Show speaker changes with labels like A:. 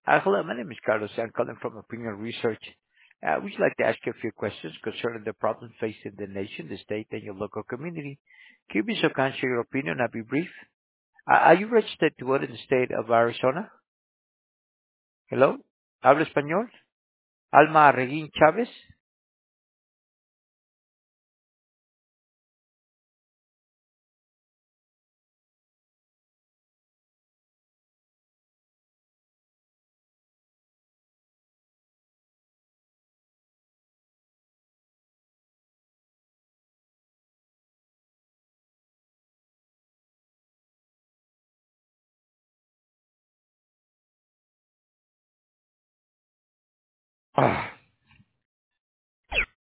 A: Hello, my name is Carlos. I'm calling from Opinion Research. Would you like to ask you a few questions concerning the problems facing the nation, the state, and your local community? Can you be so kind to share your opinion? I'll be brief. Are you registered to vote in the state of Arizona? Hello? ¿Habla español? Alma Reguín Chávez?